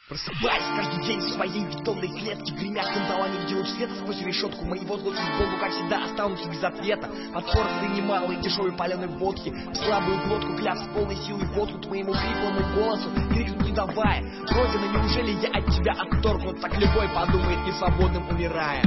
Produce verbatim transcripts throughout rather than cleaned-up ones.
Просыпаясь каждый день в своей бетонной клетке, гремя кандалами в луч света сквозь решетку моего злости в голову, как всегда, останутся без ответа. Под порции немалой дешевой паленой водки, в слабую глотку, гляв с полной силой водку к моему хриплому голосу, крикнуть не давая: Родина, неужели я от тебя отторгнут? Так любой подумает, несвободным умирая.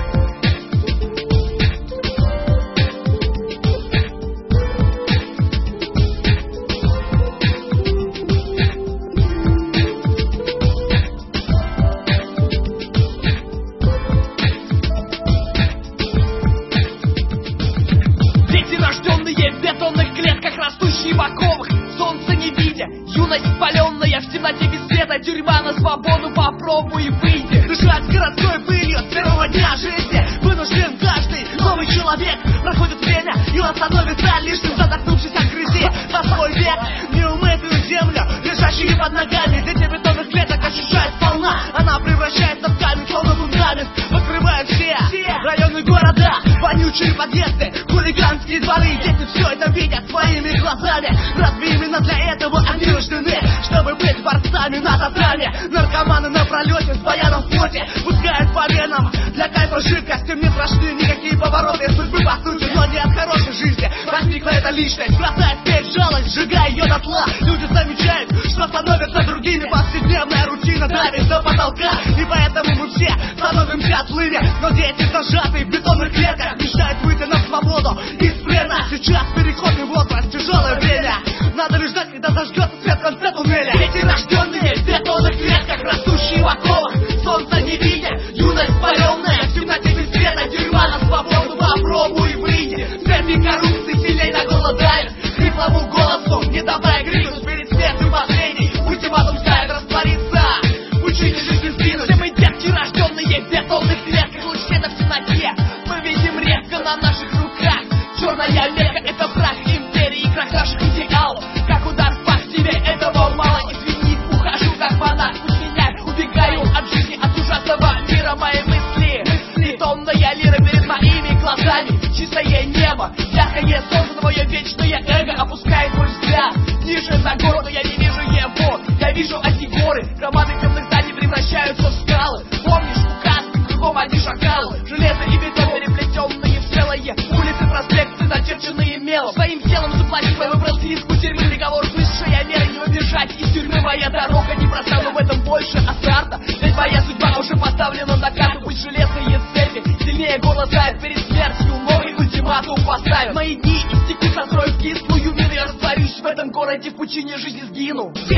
В оковах, солнце не видя, юность паленная в темноте без света, тюрьма на свободу, попробуй и выйди. Дышать городской пылью с первого дня жизни вынужден каждый новый человек. Проходит время, и он становится лишним, задохнувшись от грязи за свой век. Неумытую землю, лежащую под ногами, дети бетонных клеток ощущают сполна. Она превращается в камень, словно фундамент, покрывает все, все районы города, вонючие подъезды, хулиганские дворы. Дети все это видят своими глазами. Разве именно для этого они рождены? Чтобы быть борцами на татами. Наркоманы на пролете с баяном в поте пускают по венам для кайфа жидкость. Им не страшны никакие повороты судьбы по сути, но не от хорошей жизни возникла эта личность, бросает вперед жалость, сжигая ее дотла. Люди замечают, что становятся другими. Повседневная рутина давит до потолка, и поэтому мы все становимся злыми. Но дети зажатые в бетонных клетках мечтают выйти на свободу из плена. Сейчас переходный возраст, тяжелое время. Надо лишь ждать, когда зажгется свет в конце туннеля. Дети, рожденные в бетонных клетках, растущие в оковах, солнца не видя, юность паленая в темноте без света, тюрьма на свободу, попробуй и выйди. Цепи коррупции сильней на голод давит, хриплому голосу не давая крикнуть перед смертью последней. Ультиматум ставит раствориться, учите жизнь сдвинуть. Все мы детки, рожденные в бетонных клетках, луч света в темноте мы видим редко на наших руках. Черная века — это прах империи, крах наших идеалов. Как удар в пах, тебе этого мало. Извини, ухожу как монах, пусть меня убегаю от жизни, от ужасного мира. Мои мысли, мысли, тонная лира перед моими глазами. Чистое небо, яркое солнце, но мое вечное эго опускает мой взгляд ниже за гору, но я не вижу его. Я вижу эти горы, громады темных зданий превращаются в скалы. Помнишь, указки, кругом одни шакалы, железо и бетон переплетенные в целое, улицы, проспекты, начерченные мелом. Своим телом заплатить, мой выбрал риску тюрьмы, приговор высшая мера, не убежать из тюрьмы. Моя дорога не проста, но в этом больше азарта, ведь моя судьба уже поставлена на карту. Пусть железные цепи сильнее горло тает перед смертью, новый ультиматум поставят. Мои дни истекут, сострою кислую мину, я растворюсь в этом городе, в пучине жизни сгину.